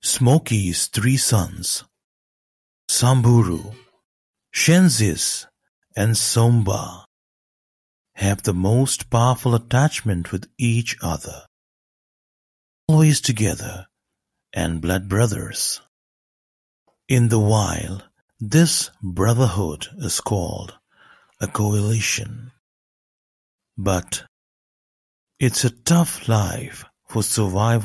Smoky's three sons, Samburu, Shensis, and Somba, have the most powerful attachment with each other, always together and blood brothers. In the wild, this brotherhood is called a coalition. But it's a tough life for survival